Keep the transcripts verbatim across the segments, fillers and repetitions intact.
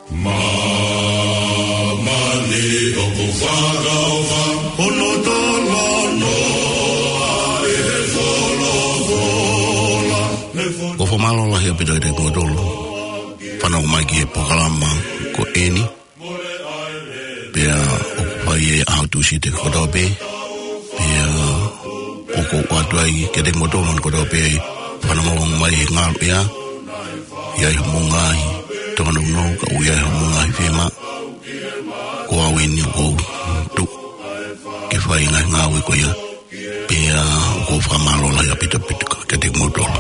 Mamani oku whaka o wha, ono tala no e he whola whola. Ko whamalola hea pita i te kodolo. Whanau mai ki e pokalama ko eni. Pea o pai e ahatusi te kodope. Pea o ko watuai ke te kodolo ko kodope ai. Whanau mai e ngāru ea. Iai hamungai. Tokana unou ka uiai hamungai whima. Ko awini o kou tu. Ke whai ngai ngāwe ko ia. Pea o ko whamalola hea pita pita ke te kodolo.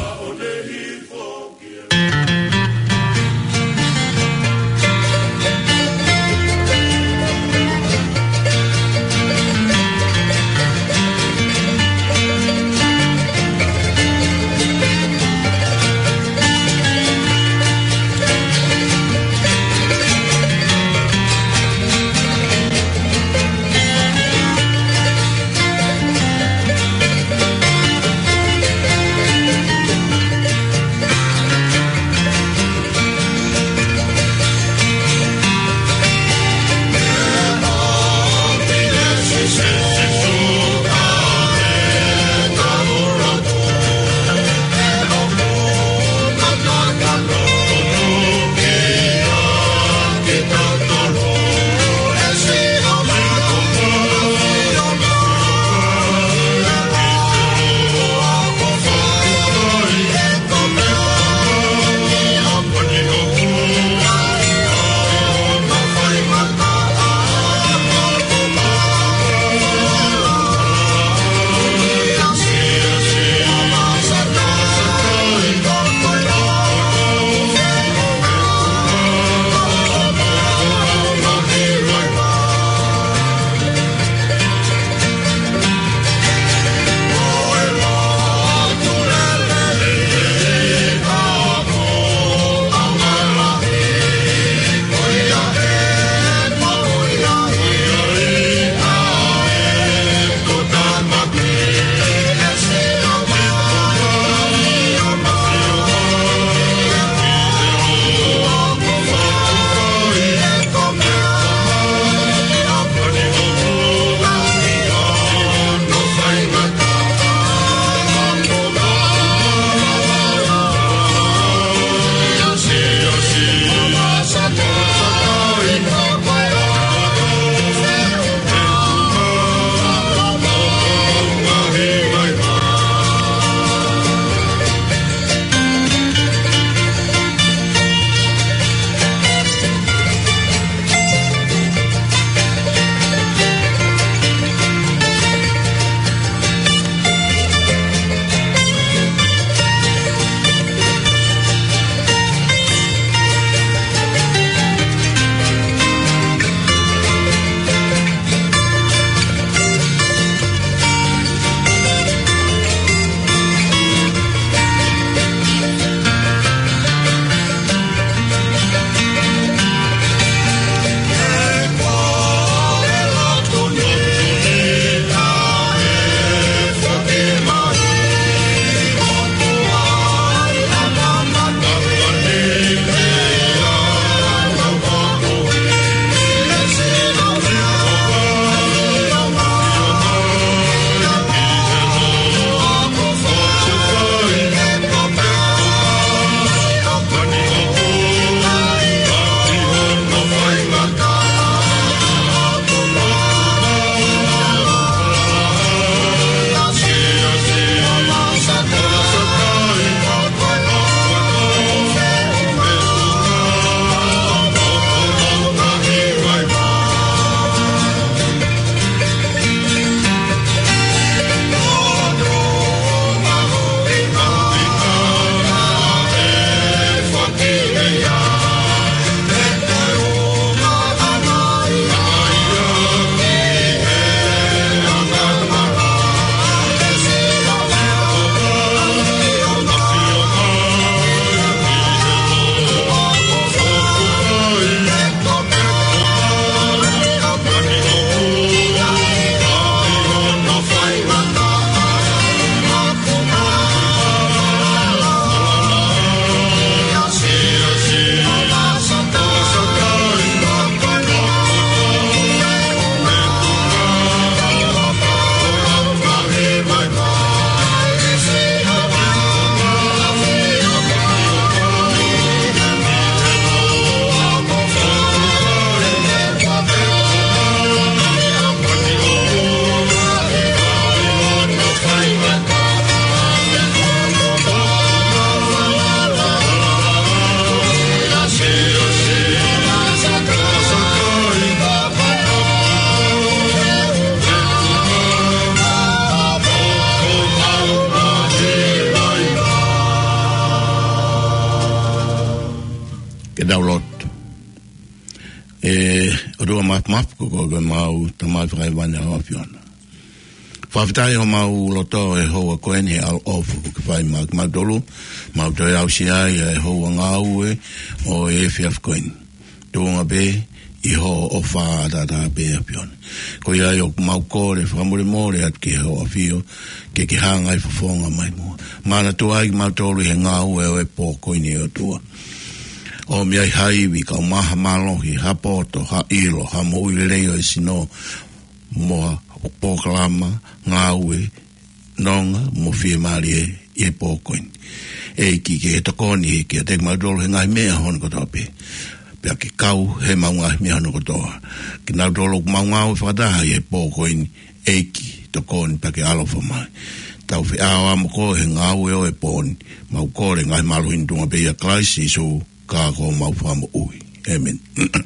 e roa map map ko ko mau tamai fai vana afiona fafitai ho mau loto e ho ko eni al of ko fai mau mau dolu mau to au sia e ho ngau e o e fiaf coin tonga be i ho o fa da da be afiona ko ia yo mau ko le famore more at ke ho afio ke ke hanga i fonga mai mo mana to ai mau tolu e ngau e po ko ni o tua o mi ai hai vi ka maha malo hi hapoto ha ilo ha mo i leo e sino mo o poklama ngaue nonga mo fie mari e pokoin e ki ke to koni ke te ma dol ngai me hon ko tope pe ke kau he ma nga me hon ko to ki na dol ma nga o fa da e pokoin e ki to kon pa ke alo fo mai tau fe a mo ko he ngaue o e pon ma ko re ngai malo hindu be ya klaisi so ka ko mau famo ui amen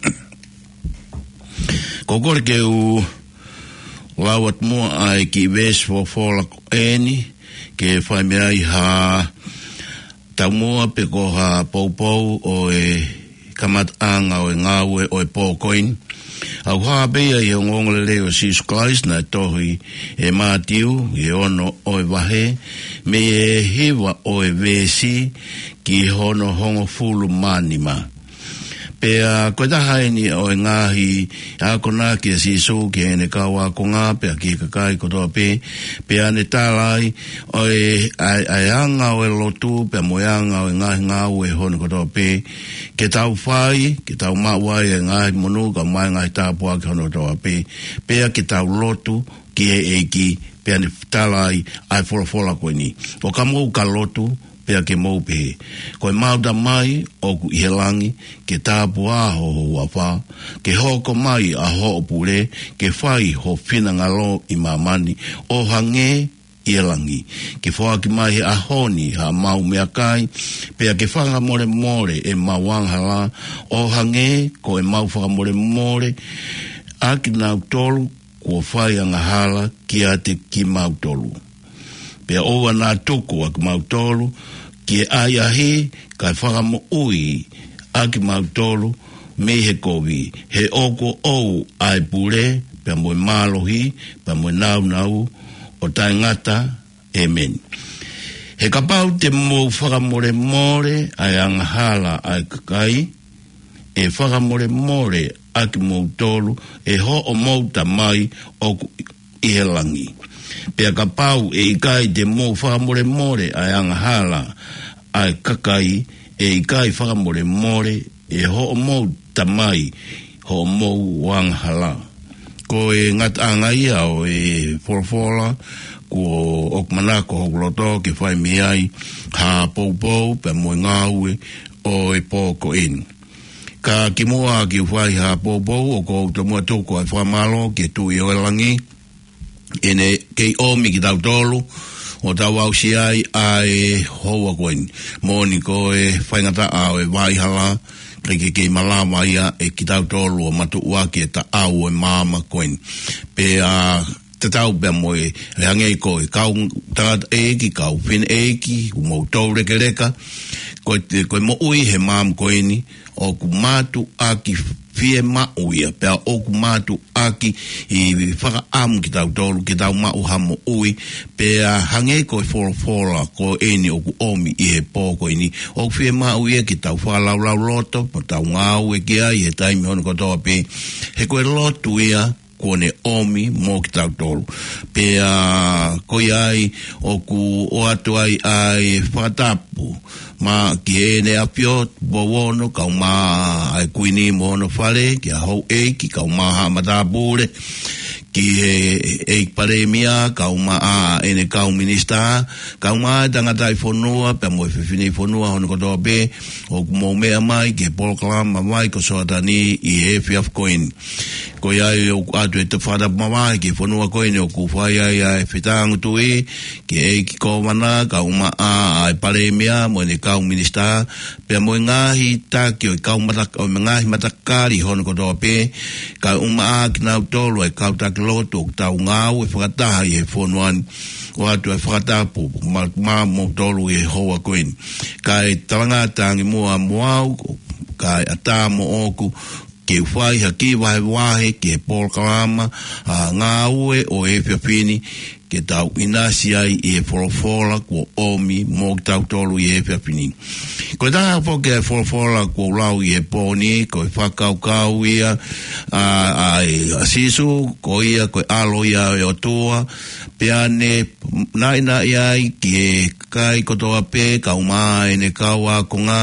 ko ko ke u lawat mo ai ki ves fo fola eni ke fai me ai ha tau mo pe ko ha pou pou o e kamat anga o ngawe o e pokoin au ha be ai ngong le leo sis Christ na tohi e matiu e ono o e wahe me e hiwa o e vesi ki hono hongo fulu manima pe a ko da haini o ngahi a kona ki si so ke ne kawa ko nga pe ki ka kai ko do pe pe ane talai o e ai anga o lotu pe moyanga o ngahi nga o e hono ko do pe ke tau fai ke tau ma wa e ngahi monu ka mai ngai ta po ka hono do pe pe a ke tau lotu ki e ki pe ane talai ai fola fola ko ni o ka mo ka lotu pea ke mau pe ko mau da mai o ku ihelangi ke tapu a ho ho fa ke hoko mai a ho pure ke fai ho fina ngalo i mamani o hange ihelangi ke foa ki mai a honi ha mau mea kai pea ke fanga more more e mawang hala o hange ko e mau fanga more more a ki nau tolu ko fai anga hala ki ate ki mau tolu pea owa nā toko ak mau tolu ki ai ahi kai whakamo ui a ki mau tolu me he kovi he oko ou ai pure pe moe malohi pe moe nau nau o tai ngata amen he kapau te mo whakamore more ai angahala ai kakai e whakamore more a ki mau tolu e ho o mauta mai o ihelangi pea ka pau e ikai te mo whakamore more ai angahala ai kakai e ikai whakamore more e ho o mo tamai ho o mo wanghala ko e ngat anga ia o e forfola ko okmanako hokloto ke whai miai ha pou pou pe mo ngaue o e poko in ka ki moa ki whai ha pou pou o ko to mo toko ai whamalo ke tu i oelangi ene kei omi ki tau tolu o tau au si ai ai hoa koen moni ko e whaingata au e waihala ke kei malama ia e ki tau tolu o matu uaki e ta au e mama koen pe a te tau pe moe e hangei ko e kau tangata eki kau fin eki u mou tau reke reka ko e mo ui he mam koeni o ku matu aki fie ma uia pe o ku matu aki i whaka amu ki tau tolu ki tau ma uhamo ui pe a hangei ko e fora fora ko eni o ku omi i he pōko ini o ku fie ma uia ki tau whalau lau loto po tau ngau e kia i he taimi hono kotoa pe he koe lotu ia kone omi mo ki tau tolu pe a koi ai o ku o atu ai ai whatapu ma ki ene apio bowono kau ma ai kuini mono fale ki a hou eiki kau ma ha matabure ki e e pare mia kau ma a ene kau minista kau ma tangata i fonua pe mo fefini fonua hono kotoa pe o mo mea mai ki polklama mai ko soatani i he fiaf koin ko ia o atu e te whada mawai ki whanua koe ne o ku whai ai ai whitangu tui ki e ki ko mana ka uma a ai pare mea mo ne kau minista pe mo ngahi ta ki o kau mata o ngahi matakari hono ko toa pe ka uma a ki nau tolu e kau tak loto tau ngau e whakataha i he whanuan o atu e whakatapu ma, ma mo tolu e hoa koe ka e talanga tangi mua moau ka e ata mo oku ke whai ha ki wahe wahe ke Paul Kalama a ngā ue o e whiawhini ke tau inasi ai i e wholofola kua omi mō tau tolu i e whiawhini. Ko tanga po ke e wholofola kua lau i e pōni, ko e whakaukau ia a, a, a sisu, ko ia ko e alo ia e o tua, peane naina iai ki e kai kotoa pe, kau maa e ne kau a konga,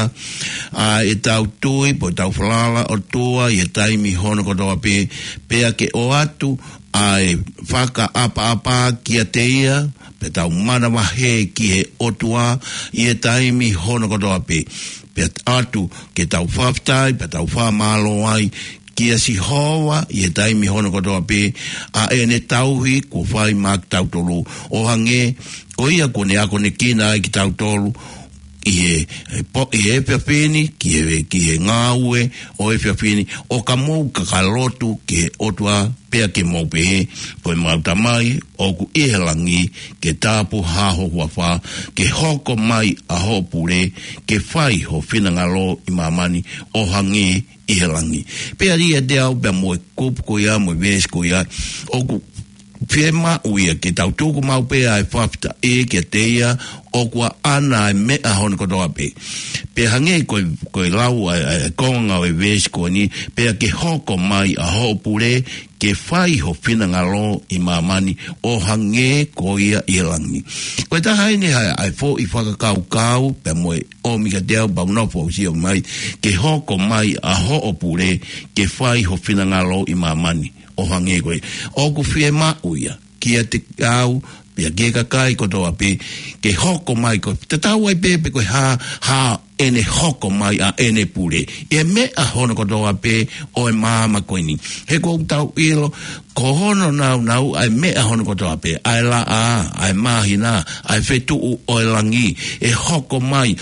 a e tau tui, po tau whalala o tua, i e taimi hono kotoa pe, pea ke o atu, ai whaka apa apa kia te ia, pe tau mana wahe ki he otua, i e taimi hono kotoa pe. Pe atu ke tau whaftai, pe tau whamalo ai, kia si hoa, i e taimi hono kotoa pe, a e ne tauhi, ko whai mak tau tolu. O hange, ko ia kone ako ne kina ai ki tau tolu, i e, i e whiawhini, ki e, ki e ngāue, o e whiawhini, o ka mou ka kalotu, ki e otua, pea ke mou pehe, ko e mauta mai, o ku ihelangi, ke tāpu haho hua wha, ke hoko mai a hopure, ke whai ho whinangalo i mamani, o hangi ihelangi. Pea ria te au, pea mo e kupu ko ia, mo e ves ko ia, o ku whiema uia, ke tau tūku mau pea e whafta e, ke te ia, o kua ana e mea hono kotoa pe. Pe hange koe, koe lau a, a konga o e vesi koe ni, pea ke hoko mai a hopure, ke whai ho whinangalo i mamani, o hange ko ia i langi. Koe ta haini hai, ai fo i whakakau kau, pea moe o mika teo bau nofo si o mai, ke hoko mai a hopure, ke whai ho whinangalo i mamani, o hange koe. O ku whiema uia, kia te au, pia ke kakai kotoa pe, ke hoko mai ko, te tau ai pepe koe ha, ha, ene hoko mai a ene pure. E me a hono kotoa pe, o e maama koe ni. He kou tau ilo, ko hono nau nau, ai me a hono kotoa pe, ai la a, ai mahina, ai fetu u o e langi, e hoko mai,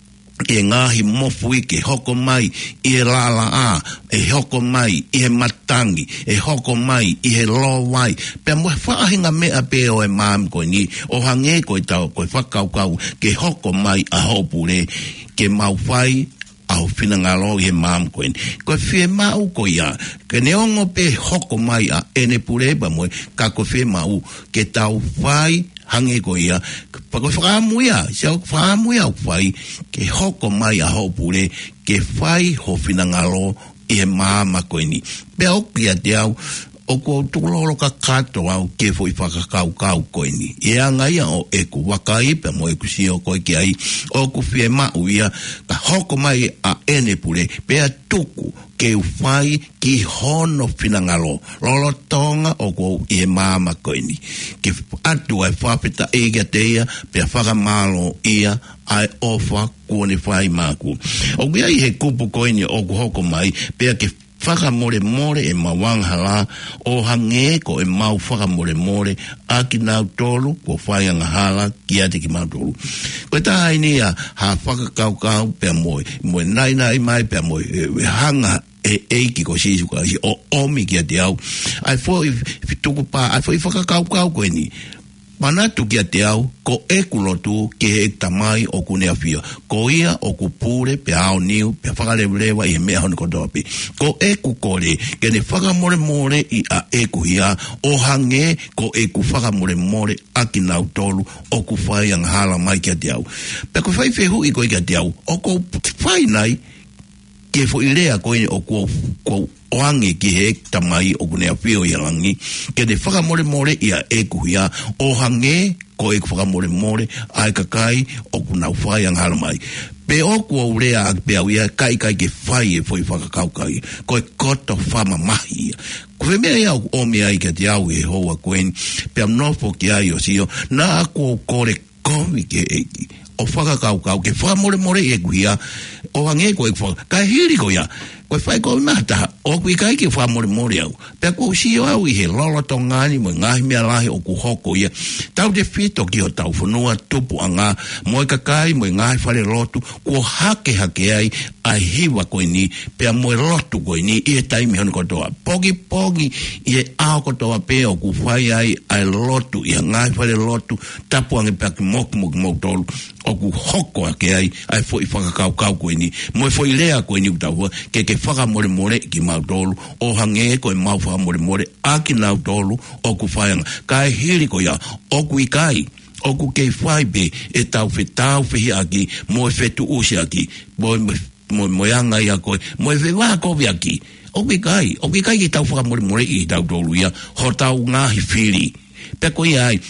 e ngahi mofu ike, hoko mai, i e lala a, e hoko mai, i he matangi, e hoko mai, i he lowai, pe mo whaahinga mea pe o e maam koe ni, o hange koe tau, koe whakaukau, ke hoko mai a hopure, ke mau whai, au whinangalo i he maam koe ni. Koe whie mau koe ia, ke neongo pe hoko mai a ene pure, pa moe, ka koe whie mau, ke tau whai, hange ko ia, pa ko whakamuia, siau whakamuia au whai, ke hoko mai a hopure, ke whai ho whinangalo i he māma koe ni. Pea o kia te au, o ko tukuloro ka kato au ke fo i whakakau kau koe ni. E anga ia o e ku wakai, pe mo e ku si o koe ki ai, o ku whie mau ia, ka hoko mai a ene pure, pea tuku, ke whai ki hono whinangalo. Lolo tonga o ko i e māma koe ni. Ke atu ai whapeta e kia te ia, pea whakamalo ia, ai ofa kuone whai māku. O kia i he kupu koe ni o ku hoko mai, pea ke whakamore more e mawanghala, o hange ko e mau whakamore more, a ki nau tolu, ko whaianga hala, ki ate ki mau tolu. Koe ta haini a, ha whakakau kau, pea moe, moe nai nai mai, pea moe, e hanga, e eiki ko sisu ka, o omi ki ate au. Ai fo i tuku pa, ai fo i whakakau kau koe ni, manatu kia te au, ko e kulotu ke e tamai o kunea whia. Ko ia o ku pure pe ao niu, pe whakarewa i he mea hono kotoa pe. Ko e ku kore, ke ne whakamore more i a e ku hia, o hange ko e ku whakamore more a ki nau tolu, o ku whai ang hala mai kia te au. Pe ko whai whehu i koe kia te au, o ko whai nai, ke fo i rea koe o ko, ko oange ki he tamai o kunea whio i alangi, ke ne whakamore more i a e kuhia, o hange ko e whakamore more, ai kakai o kunau whai ang halamai. Pe o kua urea ak pe au ia, kai kai ke whai e fwoi whakakaukai, ko e koto whama mahi. Koe mea ia o mea i ka te au e hoa koen, pe am nofo ki ai o sio, na ako o kore komi ke eki, o whakakaukau, ke whakamore more e kuhia, o hange ko e whaka, kai hiri ko ia, koe whai koe mata, o kui kai ke whamore more au. Pea ko sio au i he lolo to ngani, mo ngahi mea lahi o ku hoko ia. Tau te whito ki o tau whanua tupu a ngā, mo e kakai, mo e ngahi whare lotu, ko hake hake ai, ai hiwa koe ni, pea moe lotu koe ni, i e taimi honi kotoa. Pogi pogi, i e ao kotoa pe o ku whai ai, ai lotu, i a ngai whare lotu, tapu ange pea ki moku moku moku tolu, o ku hoko ake ai, ai fo i whakakau kau koe ni, moe fo i lea koe ni utahua, ke ke whaka more more ki mau tolu, o hange koe mau whaka more more, aki nau tolu, o ku whaianga, kai hiri koe ia, o ku ikai, o ku kei whai be, e tau whi tau whi aki, moe whetu usi aki, moe moe moe anga ia koe, moe whi wā kovi aki, o ku ikai, o ku ikai ki tau whaka more more i tau tolu ia, ho tau ngahi whiri, pe koe ai,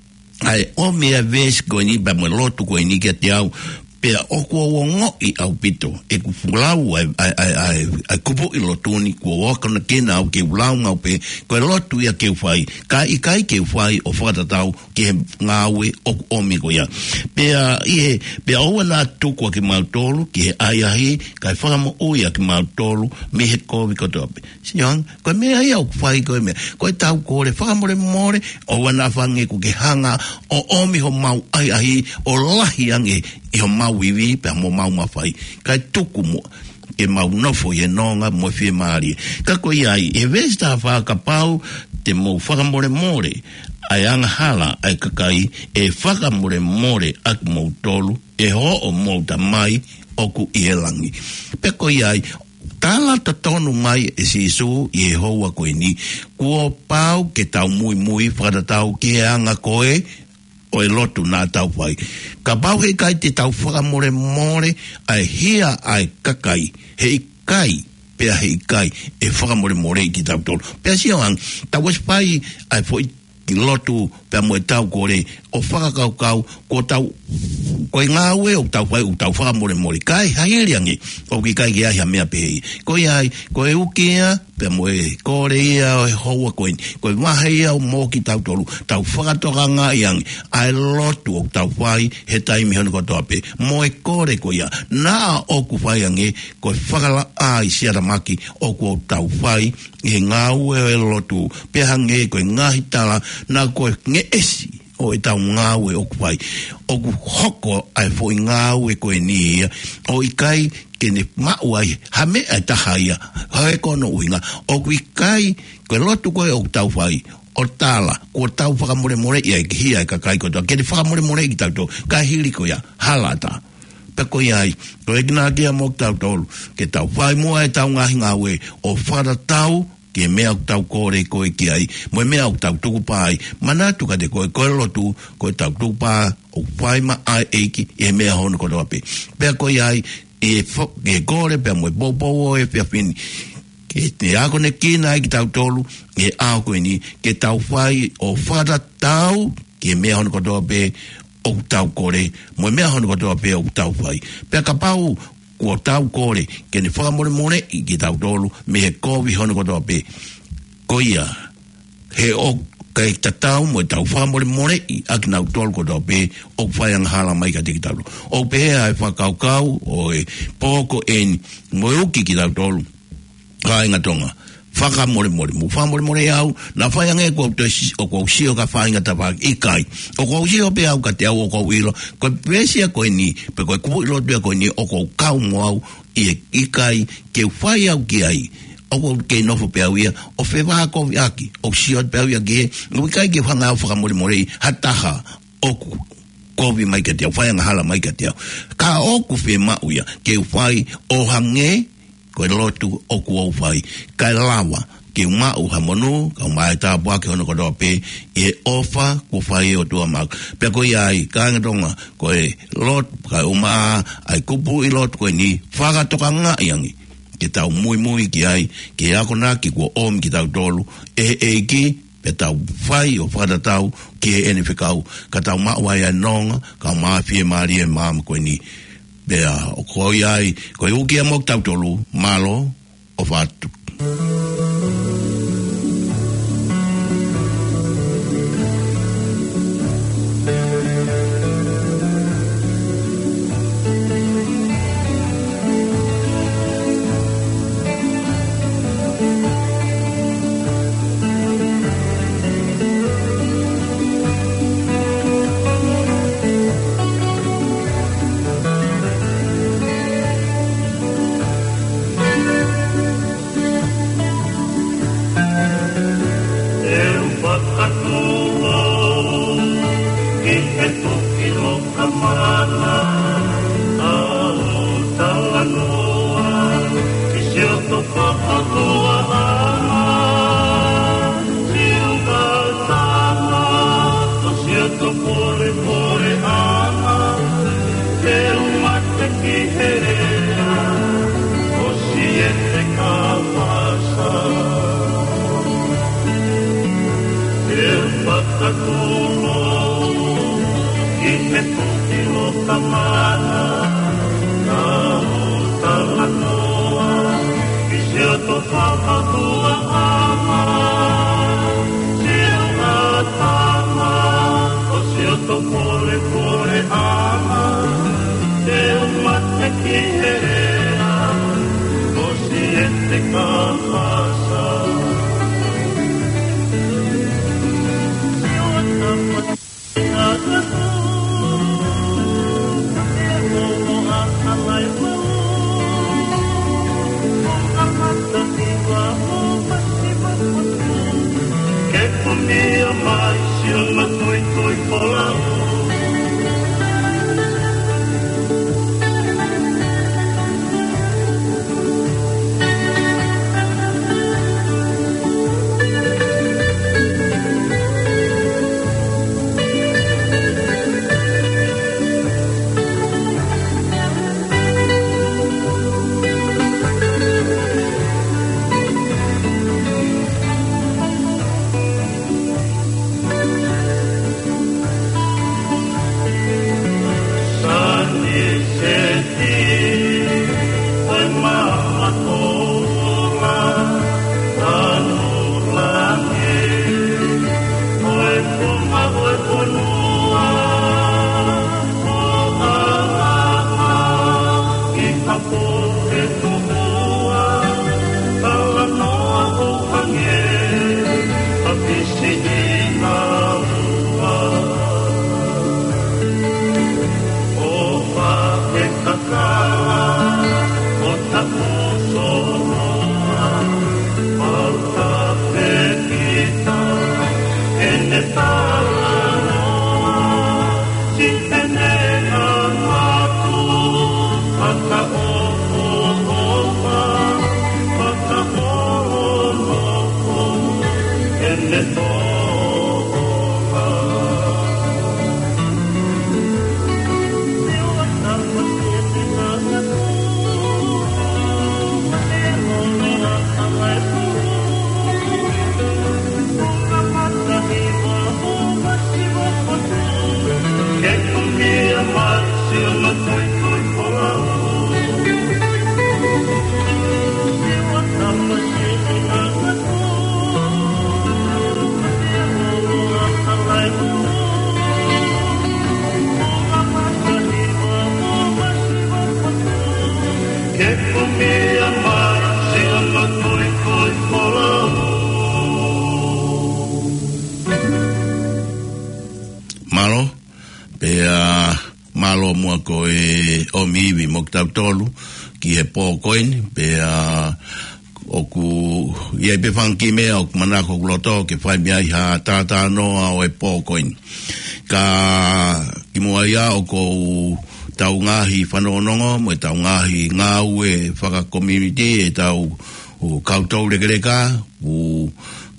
ai o mea ves koe ni pa moe lotu koe ni kia te au pea o kua wongo i au pito e ku fulau ai ai ai ai kupo i lotuni kua waka na kena au ke ulau ngau pe koe lotu ia ke uwhai ka i kai ke uwhai o whakatatau ke ngawe o omi koe ia pea ie pea oua nā tukua ke mautolu ke he ai ahi kai whakamo uia ke mautolu me he kovi kotoa pe sinyong koe mea ia o kwhai koe mea koe tau kore whakamore more oua nā whange ku ke hanga o omi ho mau ai ahi o lahi ange i ho mau iwi pe mo mau mawhai kai tuku mo ke mau nofo ye nonga mo fie maari ka ko iai e vesta fa ka pau te mo whakamore more ai anga hala ai kakai e whakamore more ak mo tolu e ho o mo ta mai oku i elangi pe ko iai tala ta tonu mai e si su i e hoa koe ni kua pau ke tau mui mui whakatatau ke anga koe o e lotu nā tau whai. Ka pau hei kai te tau whakamore more ai hia ai kakai hei kai pea hei kai e whakamore more i ki tau tolu. Pea si ang tau es pai ai fwoi ki lotu pea moe tau kore o whakakau kau ko tau koe ngāwe o tau whai o tau whakamore more kai haere ange o ki kai ki ahia mea pehei. Koe ai koe ukea pea moe kore ia o he hoa koe koe wahe ia o mō ki tau tolu tau whakatoka ngā iange ai lotu o tau whai he taimi honi kotoa pe moe kore koe ia nā o ku whai ange koe whakala ai siara maki o ku tau whai he ngāwe o e lotu pea hange koe ngāhi tala nā koe nge esi o e tau ngāwe o ku whai o ku hoko ai fo i ngāwe koe ni ia o i kai ke ne mau ai hame ai tahaia hae kono uinga o kui kai koe lotu koe o tau whai o tala ko tau whakamore more ia ki hia e kakai kotoa ke ne whakamore more i tau tō ka hiri ko ia halata pe ko iai koe kina kia mo tau tolu ke tau whai mua e tau ngahi ngāwe o whara tau ke mea o tau kore koe ki ai mo mea o tau tuku pai mana tuka de koe koe lotu koe tau tuku pai o whai ma ai eiki e mea hono kotoa pe pe ko iai e fo e gore pe mo bobo e pe fin ke te ako ne kina ki tau tolu e ao ko ni ke tau fai o fada tau ke me hon ko do pe o tau kore mo me hon ko do pe o tau fai pe ka pau ko tau kore ke ne fa more more ki tau tolu me ko vi hon ko do pe ko ia he o kai tatau mo tau wha more more i ak nau tol ko do pe o whai ang hala mai ka tiki tau o pe ai wha kau kau o e poko en mo uki ki tau tolu ka inga tonga whaka more more mo wha more more au na whai ang e ko o ko usio ka whai inga tawak i kai o ko usio pe au ka te au o ko uilo ko pesia ko ni pe ko kupu ilo pe ko ni o ko kau mo au i e kai ke whai au ki ai o ke no fo peawia o fe va ko aki o sio peawia ge no kai ke fanga o fa mo mo hataha o ko vi mai ke te fa nga hala mai ke te ka o ku fe ma uia ke fai o hange ko lotu o ku o fai ka lawa ke ma u hamonu ka mai ta bua ke ono ko do pe e ofa ku fai o tu ma pe ko ai ka ngonga ko e lot ka o ma ai ku pu i lot ko ni fa ga to ka nga yangi ke tau mui mui ki ai, ke ako na ki kua om ki tau tolu, e e ki, pe tau whai o whata tau, ki e ene whikau, ka tau mawai a nonga, ka maa fie maari e maama koe ni, bea o koi ai, koe uki a mok tau tolu, malo, o whatu. Tolu ki he pōkoin pe a oku ia pe fanki me o manako gloto ke fai mia ha tata no o e pōkoin ka ki mo ia o ko taungahi whanonongo mo taungahi ngau e whaka community e tau o kautou rekereka o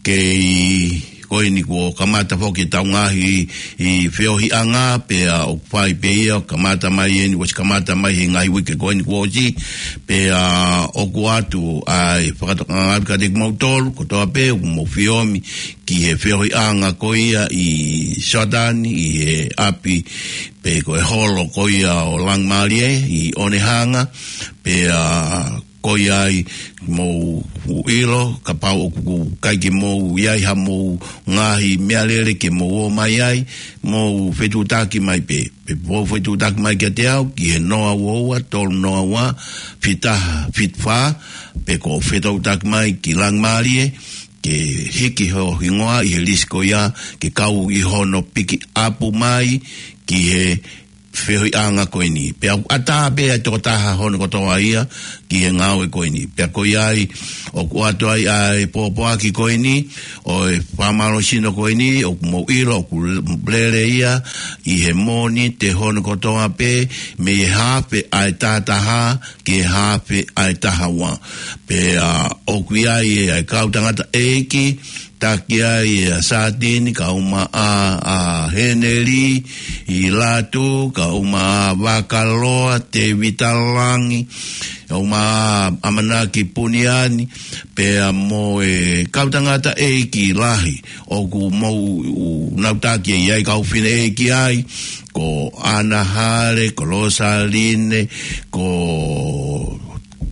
kei koe ni ko kamata foki taungahi i whiohi anga pe a o whai pe ia kamata mai e ni was kamata mai he ngai wike koe ni ko oji pe a o ku atu ai whakatokanga ka te kumautolu ko toa pe o mo whiomi ki he whiohi anga koe ia i Sodani i he api pe koe holo koe ia o Langmarie i Onehanga pe a koe ai mo ilo ka pau ku kai ki mo iai ha mo ngahi mealere ke mo o mai ai mo fetutaki mai pe pe po fetutaki mai ke te au ki he noa woa tol noa wa fitaha fitfa pe ko fetutaki mai ki Langmarie ke hiki ho hingoa i he lisko ia ke kau i hono piki apu mai ki he whioi anga koe ni. Pea ata pea toko taha hono kotoa ia ki he ngau e koe ni. Pea koe ai o kuato ai ai pōpoa ki koe ni o e whamaro sino koe ni o mo ilo o ku blere ia i he moni te hono kotoa pe me e hape ai tātaha ki he hape ai taha wa. Pea o kui ai e ai kautangata eiki takia i a Satini ka uma a, a Heneri i Latu ka uma a Wakaloa te Vitalangi ka uma a Amanaki Puniani pe a mo e kautangata e ki lahi o ku mo nautaki i ai kaufine e ki ai ko Anahare ko Rosaline ko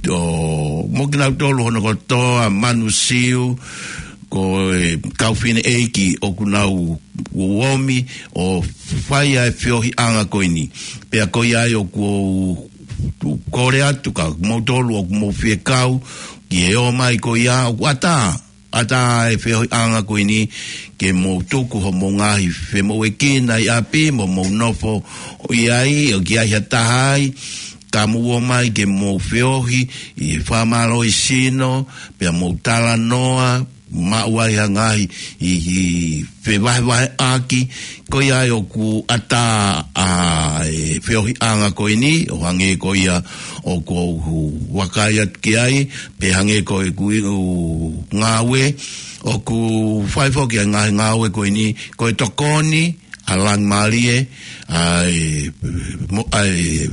o mo kina tolo no ko to manu siu ko e kaufine eiki o kunau uomi o whaia e whiohi anga koini pea koi ai o ko kore atu ka mo tolu o mo whie kau ki e o mai koi a o ata ata e whiohi anga koini ke mo tuku ho mo ngahi whe mo e kina i api mo mo nofo o iai o ki ai hatahai ka mua mai ke mo whiohi i whamaro i sino pea mo tala noa ma wai hangai i fe vai vai aki ko ia o ku ata a feohi anga ko ini o hange ko ia o ko wakaya ki ai pe hange ko ku ngawe o ku fai fo ki nga ngawe ko ini ko tokoni alang malie ai ai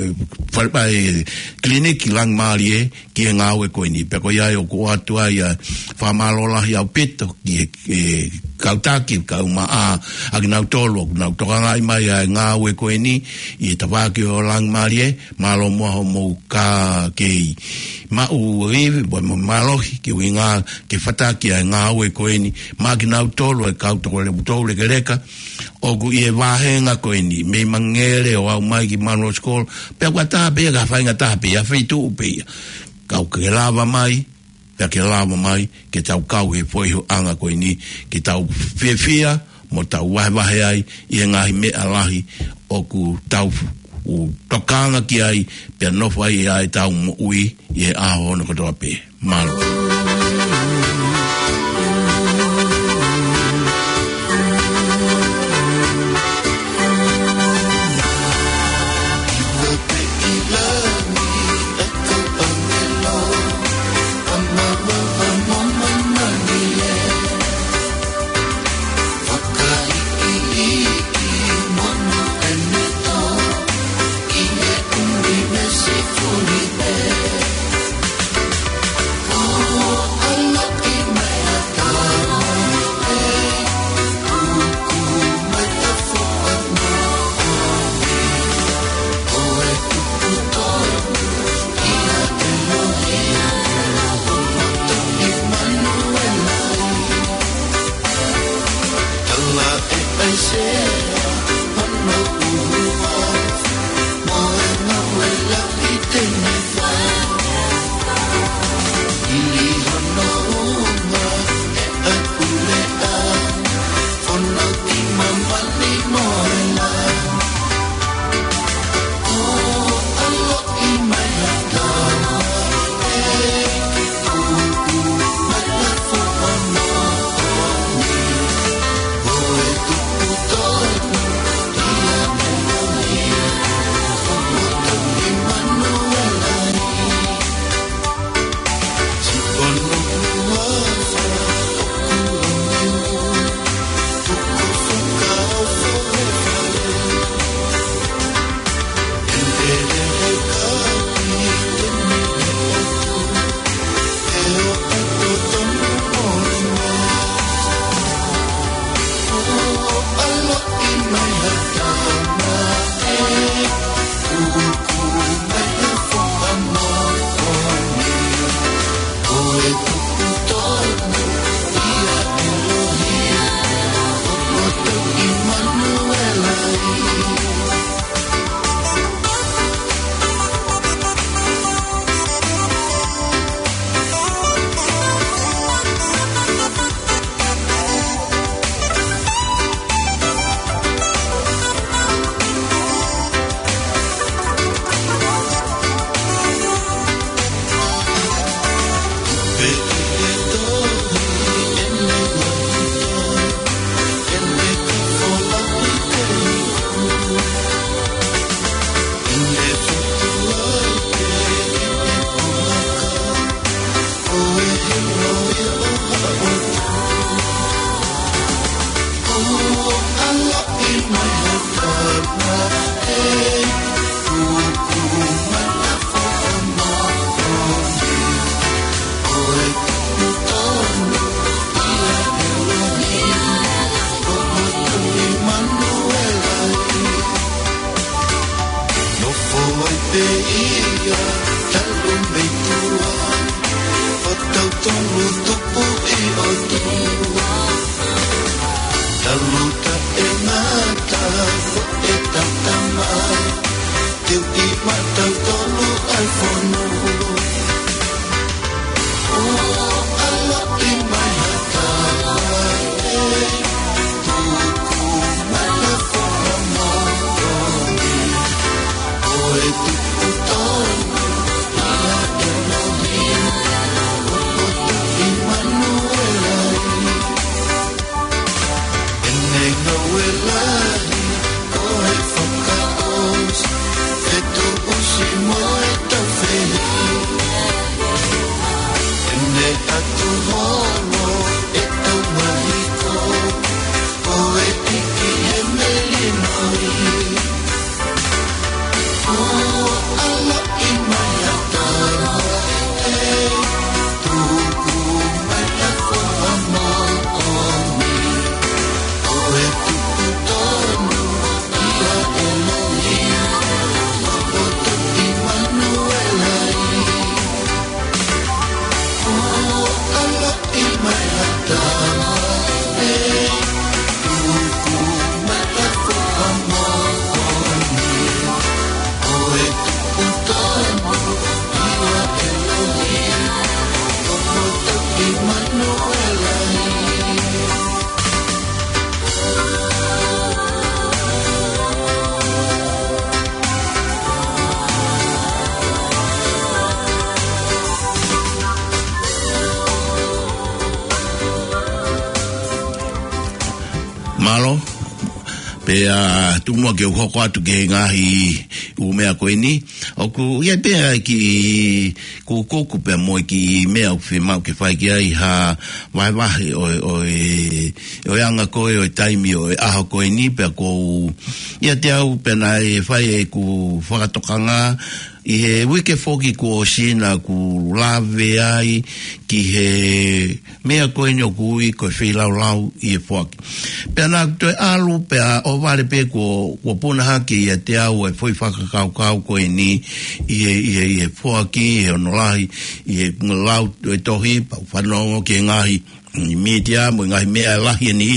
ai clinic lang malie ki ngawe ko ini pe ko ia o ko atu ai fa malola ia pito ki kautaki ka uma a agna tolo na tokanga i mai ngawe ko ini i tawaki o lang malie malo mo mo ka ke ma u rive bo malohi ki winga ki fataki ngawe ko ini magna tolo e kauto le tolo le reka o gu e vahenga ko ini me mangere o au mai ki mano school pe kwata pe ga fainga ta pe ya feitu pe kau ke lava mai pe ke lava mai ke tau kau he foi anga ko ini ke tau fefia mo tau wa wa ai i nga me alahi o ku tau u tokanga ki ai pe no foi ai tau ui e a hono ko pe malo Todo tolu tupu i o tua taluta e ngata fo e tatamai teu i mata tolu ai fonu o ala i mai hata e tuku mala fo amoni o e tuku tonu Pea tumua ke hoko atu ke ngahi u mea koe ni. Oku ia pea ki ku koku pea moi ki mea uwhi mau ke whai ki ai ha vai wahi o, o, e, o anga koe o taimi o aho koe ni pea ko ia te au pea na e whai e ku whakatokanga i he wike foki ku o sina ku lave ai ki he mea koe ni o kui koe whi lau lau i he whaki. Pea nā toi alu pea o wale pe ko ko puna haki ia te au e foi whakakau kau koe ni i he i he i he whaki i he onolahi i he lau e tohi pau whanongo ke ngahi i media mo ngahi mea lahi ni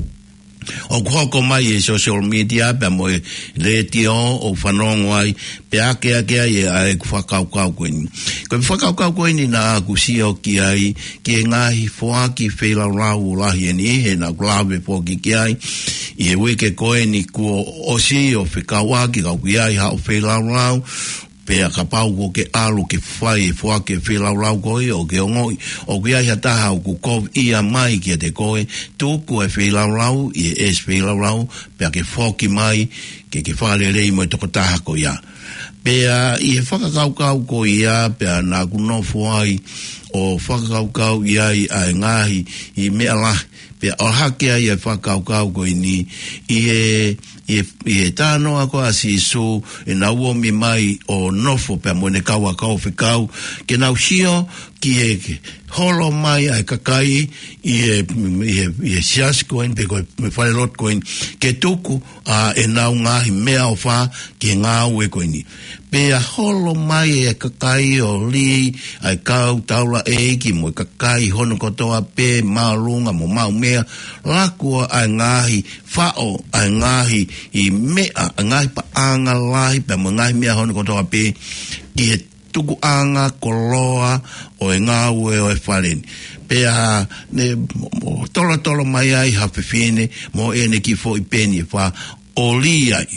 o koko mai e social media pe mo le tio o whanongo ai pe ake ake ai e ai ku whakau kau koe ni ko whakau kau koe ni na ku sio ki ai ki ngahi whaki whela rau lahi ni he na glave whaki ki ai i he weke koe ni ku o si o whikawa ki kau ki ai ha o whela rau pea ka pau ko ke alu ke whai e whake whelau rau koe o ke ongoi o ke ai hataha o ku kov ia mai ki a te koe tuku e whelau rau i e es whelau rau pea ke whoki mai ke ke whale rei mo e toko taha ko ia pea i e whakakaukau ko ia pea nā kunofo ai o whakakaukau ia i a ngahi i mea lahi pea o hake ai e whakakaukau ko i ni i e i e tāno ako a si so e na uomi mai o nofo pe mo ne kaua kau whikau ke nau sio ki e holo mai ai kakai i e i e sias koen pe koe me whare lot koen ke tuku a e nau ngahi mea o wha ke ngā ue koen ni pe a holo mai e kakai o li ai kau taula e ki mo kakai hono kotoa pe maurunga mo mau mea lakua ai ngahi whao ai ngahi i mea ngahi pa anga lahi pe mo ngahi mea hono kotoa pe ki he tuku anga koloa o e ngā ue o e whareni. Pea ne tolo tolo mai ai hawhiwhine mo e ne ki fo i peni e wha o li ai.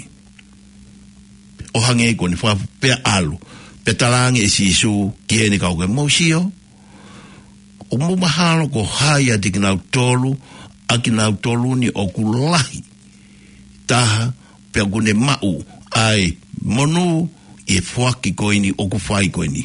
O hange ko ni wha pea alu. Pe talange e sisu ki e ne kauke mo sio. O mo mahalo ko haia di kinau tolu a kinau tolu ni o kulahi. Taha pea kune mau ai monu e whaki koini o ku whai koini.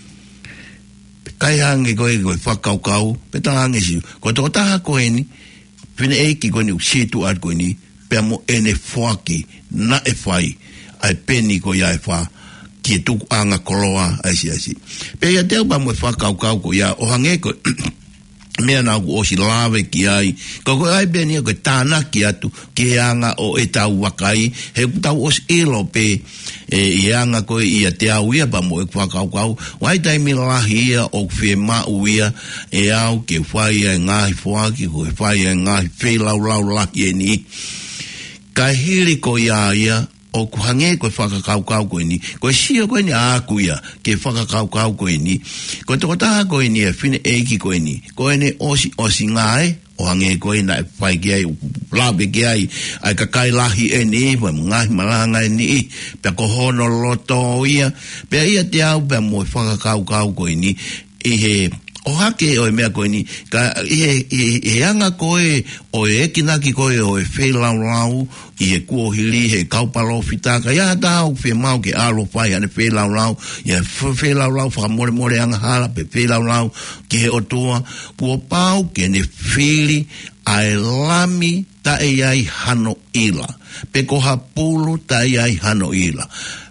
Kai hange koe koe whakau kau, pe tahange siu. Ko toko taha koini, pine eiki koini u situ at koini, pe mo ene whaki na e whai, ai peni ko ia e wha, ki e tuku anga koloa, ai si ai si. Pe ia teo pa mo e whakau kau ko ia, o hange koe, mea na o si lawe ki ai ko ko ai beni ko tana ki atu ki anga o e tau wakai he tau os ilo pe e ianga ko ia te au ia pa mo e whakau kau wai tai mi lahi ia o whi ma uia e au ke whai e ngahi whaki ko e whai e ngahi whi lau lau laki e ni ka hiri ko ia ia o ku hange ko whakakau kau ko ni ko sia ko ni aku ia ke whakakau kau ko ni ko to ta ko ni e fine eki ko ni ko ni osi osi ngai o hange ko na fai ki ai labe ki ai ai ka kai lahi e ni mo ngai malanga e ni pe ko hono loto ia pe ia te au pe mo whakakau kau ko ni e he o hake o e mea koe ni, ka e, e, e anga koe o e ekinaki koe o e whei lau lau, i e kuohili, he kaupalo fitaka, ia tau whi mau ke alo whai ane whei lau lau, ia whei lau lau whakamore more anga hala, pe whei lau lau ke he otoa, kua pau ke ne whiri ai lami ta e ai hano ila, pe koha pulu ta e ai hano ila,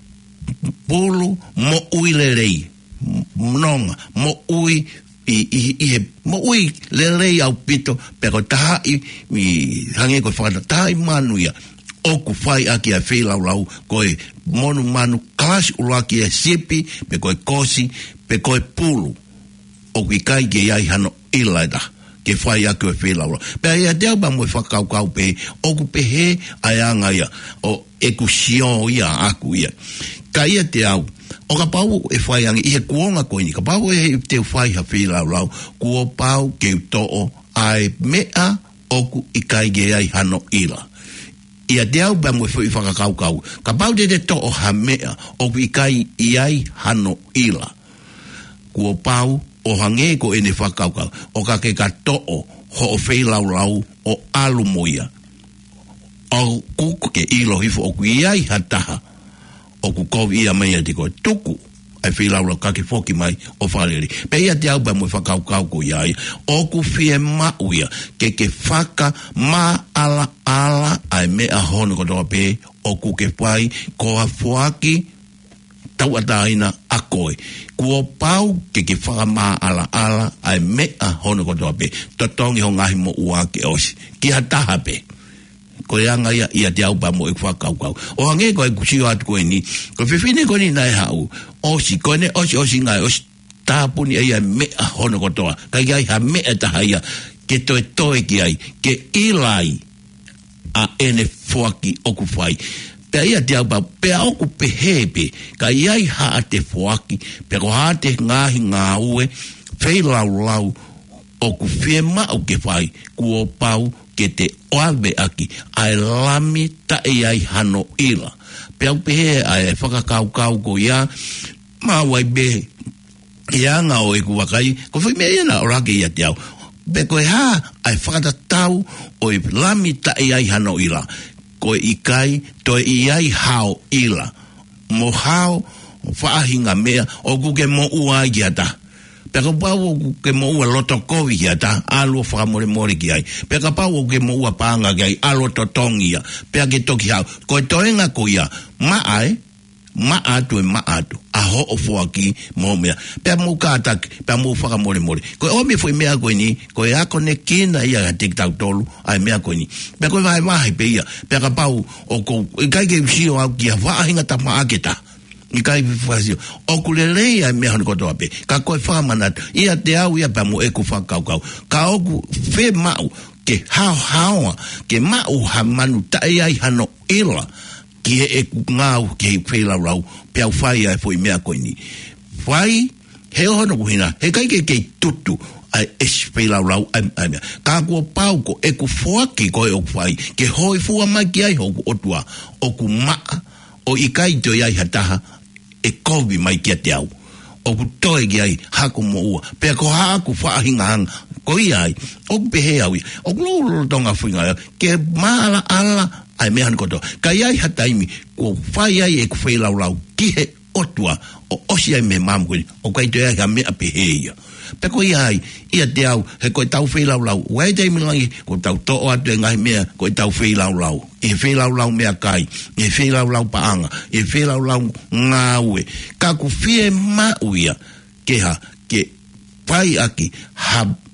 pulu mo ui le rei, mnonga, mo ui i i i mo ui le rei au pito pero taha i mi hange ko fa taha i manuia o ku fai aki a fei lau lau koe monu manu clash ulaki e sipi pe koe kosi pe koe pulu o ku kai ke ai hano ilaida ke fai aki a fei lau lau pe ia deo ba mo whakau kau pe o ku pe he ai anga ia o e ku sion ia aku ia ka ia te au o ka pau e whai angi, i he kuonga koe ni, ka pau e te whai ha whi lau lau, kua pau ke to'o ai mea oku i kai ge ai hano ila. Ia te au ba mo e whakakau kau, ka pau te te to'o ha mea oku i kai i ai hano ila. Kua pau o hange ko e ne whakakau kau, o ka ke ka to'o ho o whi lau lau o alu moia. O kuku ke ilo hifo oku i ai hataha, o ku kovi ia mai ati ko tuku ai whi lau lau kake whoki mai o whaleri. Pe ia te au ba mo whakau kau ko iai. O ku whie mau ia ke ke whaka ma ala ala ai mea hono ko toa pe o ku ke whai ko a whaki tau ataina a koe. Kua pau ke ke whaka ma ala ala ai mea hono ko toa pe. Totongi ho ngahi mo ua ke osi. Ki hataha pe. Ko anga ia ia te au pa mo e whakau kau. O hange ko e kusio atu koe ni, ko whiwhine ko ni nai hau, osi koe ne osi osi ngai, osi tāpuni ai a mea hono kotoa, kai ai ha mea taha ia, ke toe toe ki ai, ke ilai a ene whaki oku whai. Pea ia te au pa, pea oku pehepe, kai ai ha a te whaki, pea ko ha te ngahi ngā ue, whei lau lau, oku whie mau ke whai, kuo pau, ke te oawe aki, ai lami ta e ai hano ila. Pea upehe ai whakakau kau ko ia, maa wai be, ia ngā o e kuwakai, ko whi mea ia o rake ia te au. Pe koe ha, ai whakatatau o e lami ta e ai hano ila. Koe i kai, toi i ai hao ila. Mo hao, whaahinga mea, o kuke mo ua i ata. Peka pau ke mo ua loto kovi ia ta, alo whakamore more ki ai. Peka pau ke mo ua panga ki ai, alo totongi ia. Peka ke toki hau. Koe toenga ko ia, ma ai, ma atu e ma atu. A ho o fuaki mo mea. Peka mo kātaki, peka mo whakamore more. Koe ome fui mea koe ni, koe ako ne kina ia ka tik tau tolu, ai mea koe ni. Peka koe vai mahi pe ia. Peka pau o ko, i kai ke sio au kia, whaahinga ta maaketa. I kai whasio. O kulelei ai mea honi kotoa pe. Ka koe whamanatu. Ia te au ia pa mo eku whakau kau. Ka oku whe mau ke hao haoa. Ke mau ha manu tae ai hano ila. Ki he eku ngau ke he whela rau. Pea whai ai fwoi mea koe ni. Whai he hono kuhina. He kai ke kei tutu. Ai esi whela rau. Ai mea. Ka kua pau ko eku whaki koe oku whai. Ke hoi fua mai ki ai hoku otua. Oku maa. O i kai to iai hataha. E kovi mai kia te au. O ku toe ki ai, hako mo ua. Pea ko haku whaahinga hanga. Ko i ai, o ku pehe au i. O ku lolo tonga whinga ai. Ke maala ala, ai mehan koto. Ka i ai hataimi, ko whai ai e ku whai lau lau. Ki he otua, o osi ai me mamu kweni. O kai te ai ka mea pehe ia. Pea ko i ai, ia te au, he koe tau whai lau lau. Wai te imilangi, ko tau to'o atu e ngai mea, koe tau whai lau lau. E whai lau lau mea kai, e whai lau lau paanga, e whai lau lau ngā ue. Ka ku whie mau ia, ke ha, ke whai aki, ha,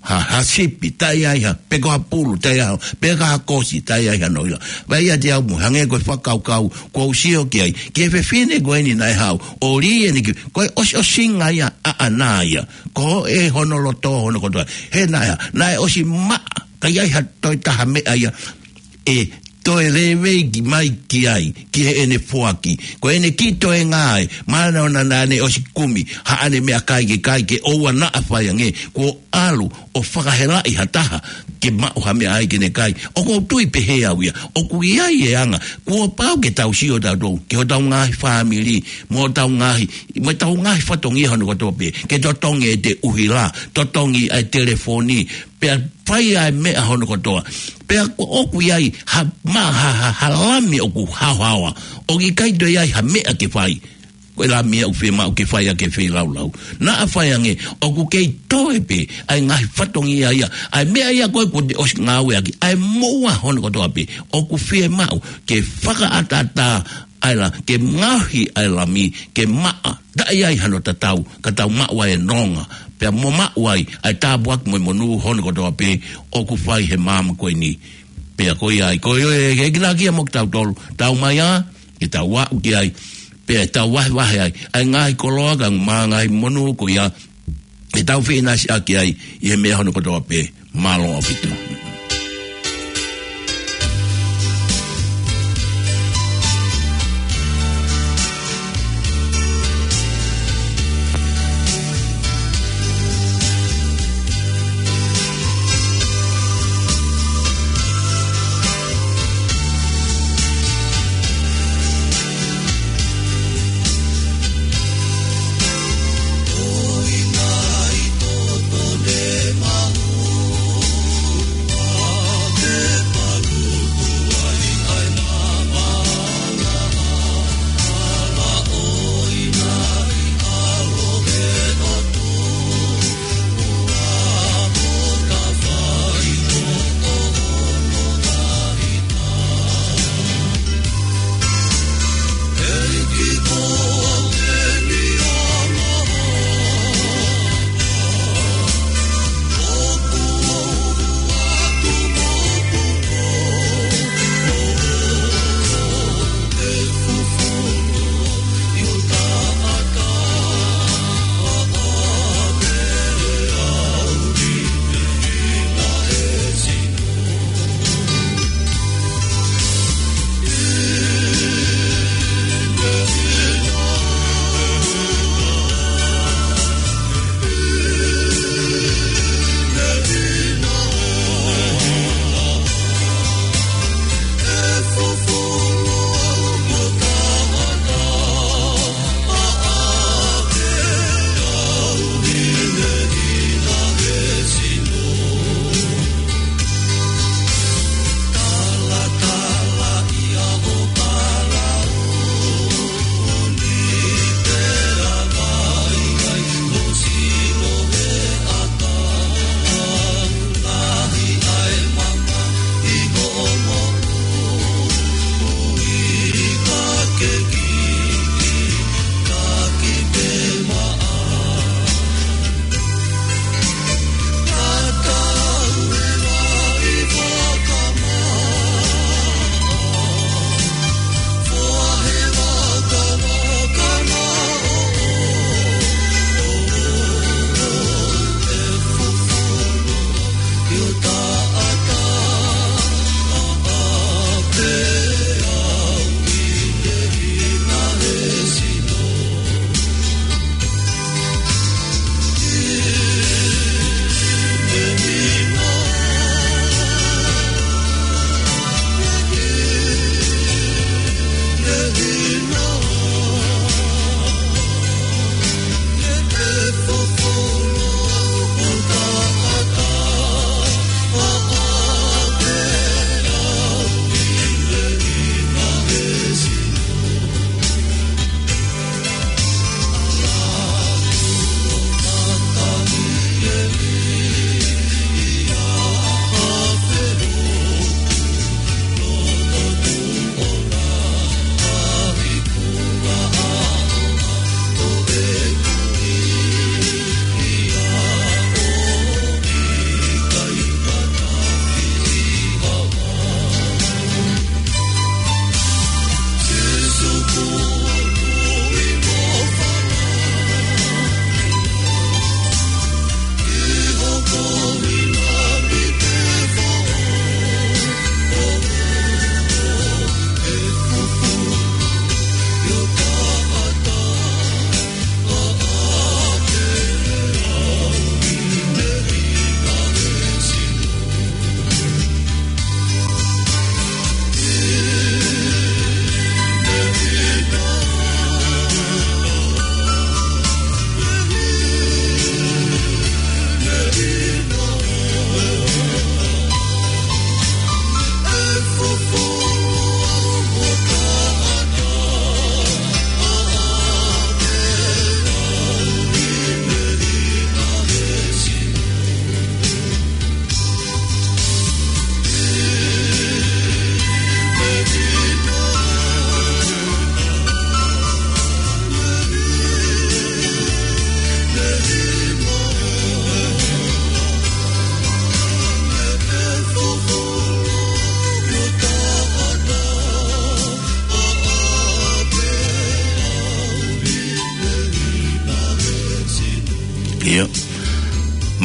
ha ha sipi tai ai ha peko ha pulu tai ai peka ha kosi tai ai ha noila vai a te au mu hange ko whakau kau ko usio ki ai ki e whewhine ko eni nai hau o rie ni ki ko e osi o singa ia a anaia ko e honolo tō hono kotoa he nai ha nai osi maa kai ai ha toi taha me ai e toi rewe ki mai ki ai ki he ene fuaki ko ene ki toi ngai mana ona nane osi kumi ha ane mea kai ke kai ke oua na awhai ange ko alu o whakahera i hataha ke mau ha mea ai kene kai o ko tui pehe au ia o ku iai e anga ko pau ke tau si o tau tau ke o tau ngahi family mo tau ngahi mo tau ngahi whatongi hano ko tope ke to tongi e te uhila to tongi ai telefoni pe pai ai mea hono ko toa pe o ku iai ha ma ha ha ha lami o ku ha hawa o ki kai do iai ha mea ke pai ko la mea u fe ma o ke fai a ke fe lau lau na a fai ange o ku kei toe pe ai ngai whatongi ia ia ai mea ia koe ko te os ngawe aki ai moa hono ko toa pe o ku fe mau ke whaka atata ai la ke ngahi ai lami ke maa da iai hano tatau ka tau maua e nonga pe mo mauai ai tabuak mo monu hono ko toa pe o ku fai he mama koe ni pe a koe ai koe e he kina kia mok tau tolu tau mai a ke tau wa uki ai pe tau wahi wahi ai ai ngai koloa ka ngā ngai monu ko ia e tau whina si aki ai i he mea hono ko toa pe malo o fitu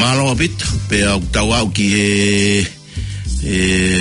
Malo bit pe au tawa ki e e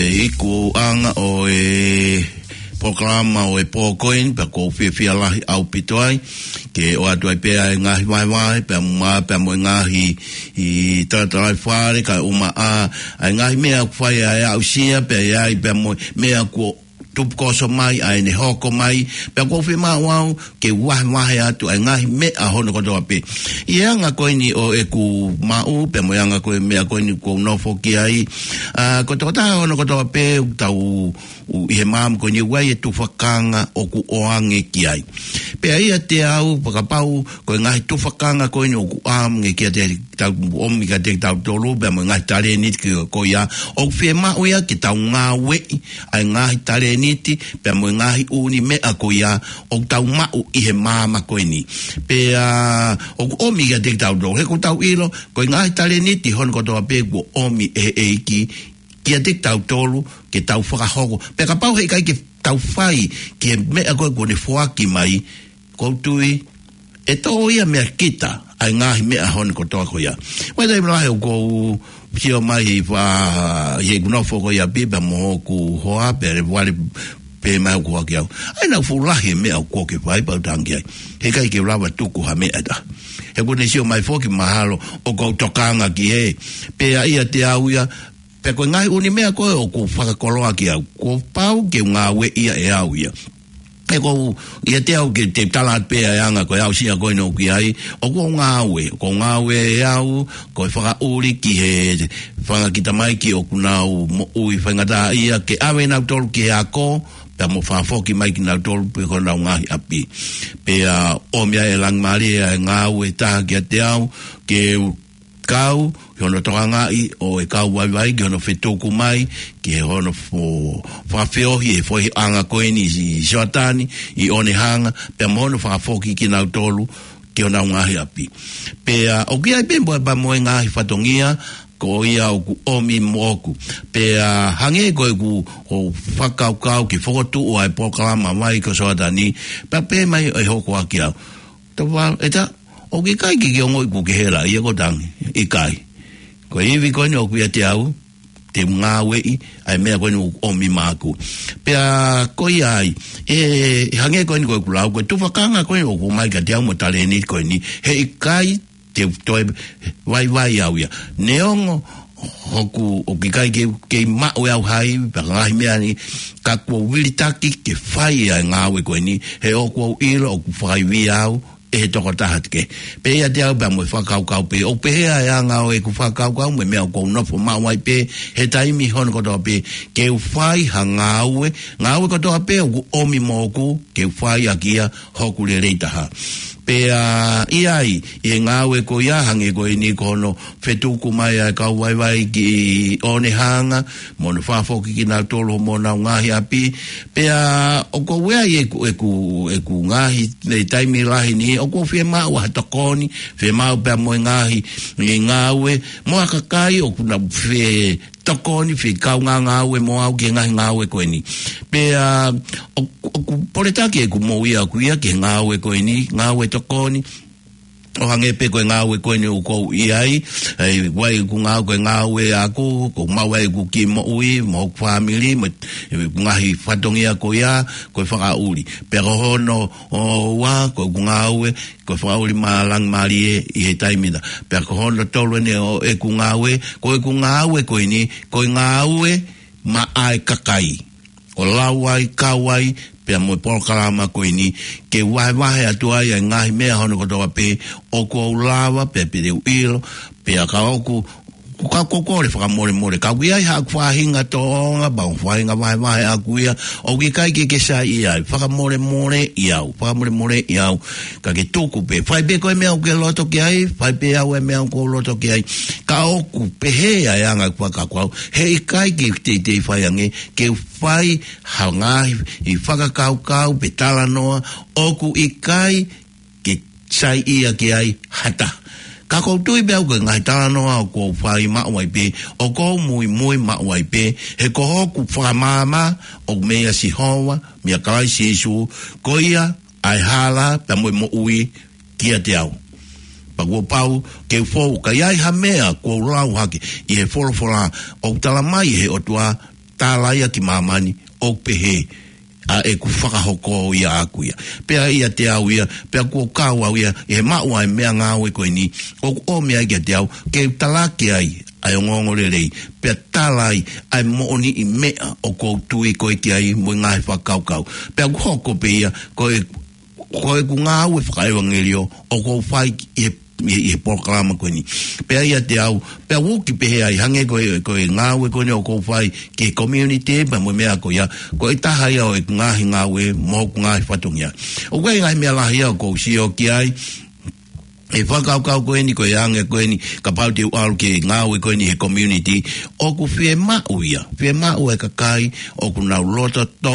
iku anga o e programa o e pokoin pe ko fi fi ala au pitoi ke o atu pe nga mai mai pe ma pe mo nga hi i tata fare ka uma a nga me a fai a au sia pe ai pe mo me a ko tup koso mai ai ne hoko mai pe ko fi ma wa ke wa wa ya tu nga me a hono ko do pe ia nga ko ni o e ku ma u pe mo nga ko me a ko ni ko no fo ki ai a ko to ta hono ko do pe tau u he mam ko ni wa e tu fakanga o ku oange ki ai pe ai te au pa pau ko nga tu fakanga ko ni o ku am nge ki te tau om mi ka te tau tolu pe mo nga tare ni ko ya o fi ma u ya ki tau nga we ai nga tare niti pe mo ngahi uni me a ko ya o tau ma u i he mama ko ni pe a o o mi ga te tau do he ko tau ilo ko ngahi tale niti hon ko to pe ko o mi e e ki ki te tau tolu ke tau fa hogo pe ka pau he kai ke tau fai ke me a ko ko ne foa ki mai ko tui e to ia me kita ai ngahi me a hon ko to ko ya wa dai no he ko pio mai va ye no fo ya biba mo ku hoa per wale pe mai ku ha kiau ai na fu la he me ko ke vai pa tangi he kai ke lava tu ku ha me ada he ko ne sio mai fo ki mahalo o ko tokanga ki e pe ai te au ya pe ko ngai uni me ko o ku fa ko lo ki au ko pau ke nga we ia e au ya e ko ia te au ke te tala pe anga ko au sia ko no ki ai o ko nga we ko nga we au ko fa uri ki he fa ki tamai ki o kuna u u fa ngata ia ke ave na tol ki ako pe mo fa fo ki mai ki na tol pe ko na nga api pe o mia e lang mari nga we ta ki te au ke kau hono toanga i o e kau wai wai ki hono whetoko mai ki hono fo whawhiohi e fo anga koe ni i Shotani i one hanga pe mono whawhoki ki nau tolu ki hono ngahi api pe uh, o ki ai pembo e pa moe ngahi whatongia ko ia o ku omi moku pe uh, hange koe ku o whakau kau ki whokotu o ai pokalama mai ko Shotani pe pe mai e hoko aki au tawa eta o ki kai ki ki ongo i ku ke hera i e ko tangi i kai ko iwi ko ni o ku ia te au te ngā wei ai mea ko ni o mi māku pea ko iai e hange ko ni ko ku lau ko tu whakanga ko ni o ku mai ka te au mo tale ni ko ni he i kai te toi wai wai au ia neongo hoku o ki kai ke, ke ma o au hai pa ngai mea ni ka ko wili taki ke whai ai ngā we ko ni he o ku ilo o ku whai wi au e toko tahatke pe ia te au pa mo whakau kau pe o pe hea ea ngā o e ku whakau kau me mea o kou nofo mawai pe he taimi hono kotoa pe ke u whai ha ngā ue ngā ue kotoa pe o ku omi moku ke u whai a kia hoku le reitaha pe a iai e ngā ue ko ia hange ko i ni kono whetuku mai a kau wai wai ki one hanga mono whafoki ki nā tolo mo nā ngahi api pe a o ko wea i e ku e ku e ku ngahi nei taimi lahi ni o ko fie mau ha tokoni fie mau pe mo ngahi i ngā ue mo a kakai o kuna fie tokoni fi kau ngā ngā ue mo au ki ngahi ngā ue koe ni pe a o ku poretaki e ku mo ia ku ia ki ngā ue koe ni ngā ue tokoni o hange pe koe ngā ue koe ni u kou iai ai wai ku ngā koe ngā ue aku ko mawai ku ki mo ui mo family mo ngahi whatongia ko ia koe whaka uri pero hono o wa ko ngā ue ko whaka uri maalang mari e i he taimina pero hono tolu ne o e ku ngā ue koe ku ngā ue koe ni koe ngā ue ma ai kakai o lawai kawai pe mo polkalama ko ni ke wai wai atua ia ngai mea hono ko toa pe o ko lawa pe pe de ilo pe ka ku ka ko ko le fa more more ka wi ai ha kwa hinga tonga ba fa hinga wai wai a kuia o ki kai ke ke sa ia fa more more ia fa more more ia ka ke tuku pe fa be ko me o ke loto ke ai fa pe a we me o ko loto ke ai ka o ku pe he ai anga kwa ka kwa he kai ke te te fa yange ke fai hanga i fa ka ka ka pe tala no o ku i kai ke sai ia ke ai hata ka ko tui be ko ngai ta no ko fai ma wai pe o ko mui mui ma wai pe he ko ku fa mama o me si hoa mi ka si su ko ia ai hala pe mo mo ui kia te au pa ko pau ke fo ka ia ha mea ko lau hake i he folo fola o tala mai he o tua tala ia ki mamani o pehe a e ku whakahoko ia aku ia pea ia te au ia pea ko kau au ia e maua e mea ngāwe koe ni o o mea ia te au ke talaki ai ai ngongo le rei pe talai ai mooni i mea o ko tui ko ki ai mo ngai fa kau kau pe ko ko pe ia ko ko ku nga u fa evangelio o ko fai e e proclama ko ni pe ia te au pe u ki pe ai hange ko ko nga u ko ni o ko fai ke community pa mo mea ko ia ko ita hai o nga nga u mo nga fa tungia o ko ngai mea la ia ko si o ki ai e whakau kau koe ni koe ange koe ni ka pau te uaru ke ngāwe koe ni he community o ku whie mau ia whie mau e kakai o ku nau lota tō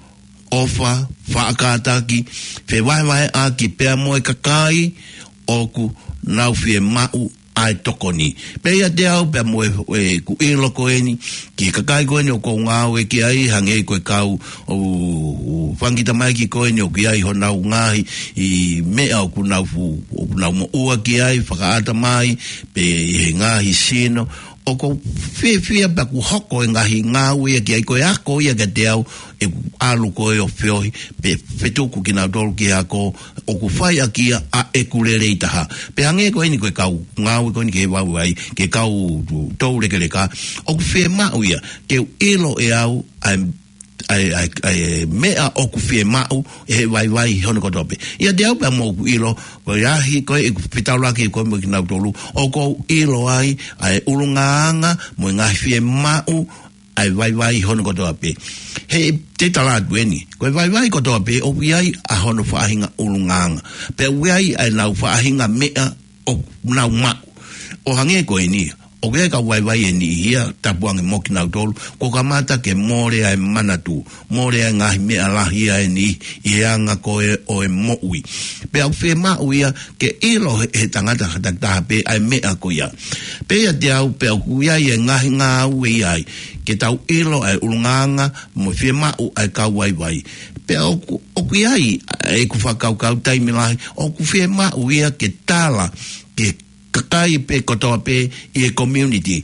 ofa whaakataki whie waiwai a ki pēr mo e kakai o ku nau whie mau ai tokoni pe ia te au pe mo e ku ilo koe ni ki kakai koe ni o ko ngāwe ki ai hange koe kau o whangita mai ki koe ni o ki ai ho nau ngahi i mea o ku nau fu o ku nau mo ua ki ai whakaata mai pe he ngahi sino o ko whie whie pa ku hoko e ngahi ngāwe ki ai koe ako ia ka te au e alu koe o whiohi pe whetuku ki nau tolu ki ako o ku whai a kia a e kurere i taha pe hange koe ni koe kau ngāwe koe ni ke wau ai ke kau tau reke reka o ku whie mau ia ke ilo e au ai ai ai ai mea o ku whie mau e vai vai hono kotope ia te au pa mo ku ilo ko iahi koe e pitau laki koe mo ki nau tolu o ko ilo ai ai urungaanga mo ngahi whie mau ai vai vai hono kotope he te tala dueni ko vai vai kotope o wiai a hono whahinga urungaanga pe wiai ai nau whahinga mea o nau mau o hange koe ni o ke ka vai vai ni ia tapuange mo ki nau tolu ko kamata ke more ai manatu more ai ngahi mea lahi ai ni ianga koe o e moui pe au whe mau ia ke ilo he tangata hataktaha pe ai mea ko ia pe ia te au pe au kuiai e ngahi ngā ue ai ke tau ilo ai urunganga mo whe mau ai kau vai vai pe au o kuiai e ku whakau kau taimilahi o ku whe mau ia ke tala ke kakai pe kotoa pe i e community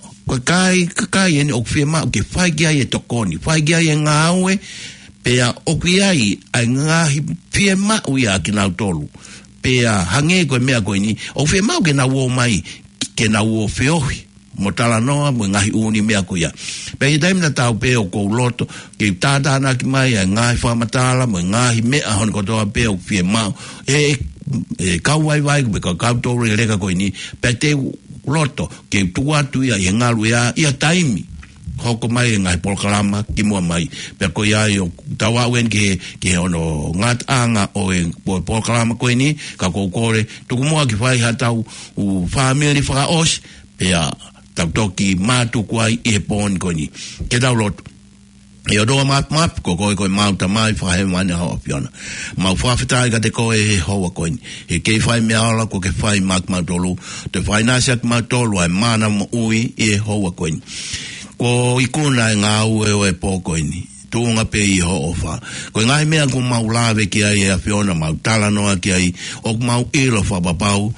kakai kakai eni o whie mau ke whai kia i e tokoni whai kia i e ngāwe pe a oki ai ai ngahi whie mau ia ki nau tolu pe a hange koe mea koe ni o whie mau ke nau o mai ke nau o whiohi mo tala noa mo ngahi uni mea koe ia pe i taimina tau pe o kou loto ke tātāna ki mai ai ngahi whamatala mo ngahi mea hon kotoa pe o whie mau e e kau vai vai be ka kau tore reka ko ni pe te loto ke tua tu ia e ngalu ia ia taimi hoko mai ngai proclama ki mo mai pe ko ia yo tawa wen ke ke ono ngat anga o en proclama ko ni ka ko kore tu mo ki fai hatau u family fra os pe a tau toki matu kwai e pon ko ni ke dau loto e o doa map map ko koe koe mauta mai whahe mane hoa piona. Mau whawhitai ka te koe he hoa koe ni. He kei whai mea ala ko ke whai mak mautolu. Te whai nasi ak mautolu ai mana mo ui e hoa koe ni. Ko ikuna e ngā ue o e pō koe ni. Tūnga pe i ho ofa. Koe ngai mea ko mau lawe ki ai e a piona mau tala noa ki ai. O mau ilo whapapau.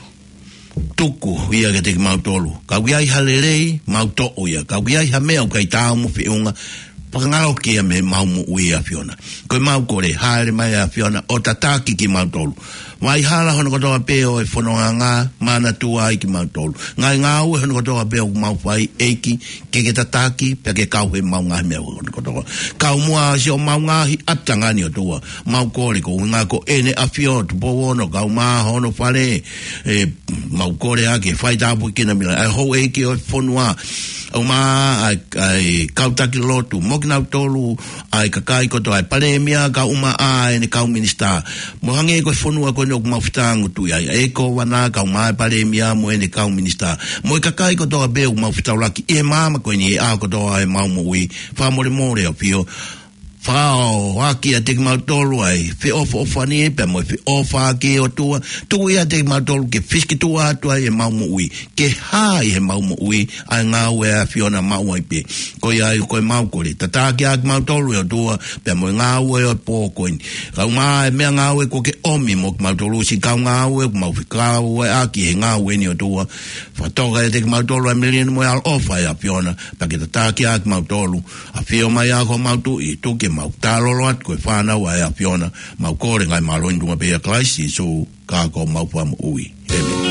Tuku ia ke te mautolu. Kau iai halerei mau to'o ia. Kau iai ha mea o kai tāu mo whiunga. Pakangalo kia me mau mo ui a Fiona. Koe mau kore, haere mai a Fiona, o tataki ki mau tolu. Wai hala hono kotoa peo e whanonga ngā, mana tua ai ki mau tolu. Ngai ngā ue hono kotoa peo mau whai eiki, ke ke tataki, pia ke kau he mau ngahi mea hono kotoa. Kau mua si o mau ngahi aptangani o tua. Mau kore ko ngā ko ene a Fiona, tupo wono, kau maa hono whare, e, mau kore a ke whai tāpu kina mila. Ai hou eiki o e whanua. O maa ai, ai kautaki lotu, mokinau tolu, ai kakai koto ai paremia, ka uma ai ne kau minista. Mo hange koe whanua koe no kumawhitangu tu ai, e ko wana ka uma ai paremia, mo e ne kau minista. Mo e kakai koto a beo kumawhitau laki, e mama koe ni e a koto ai mau mo ui, whamore more o pio. Whao, aki a te mautolu ai, whi ofa ofa ni e pe mo, whi ofa ke o tua, tu ia te mautolu ke fiski tua atua e maumu ui, ke ha i he maumu ui, ai ngā ue a Fiona mau ai pe, ko ia i koe mau kore, tata ki a mautolu e o tua, pe mo ngā ue o pō koini, kau ngā e mea ngā ue ko ke omi mo ki mautolu, si kau ngā ue, ko mau whi kā ue aki he ngā ue ni o tua, whatoka e te mautolu a milion mo al ofa e a Fiona, pa ke tata ki a mautolu, a Fio mai a ko mautu i tu ke mau tālolo at koe whānau a e a Fiona mau kore ngai maloin runga pe a klaisi so kā ko mau pua mo ui. Amen.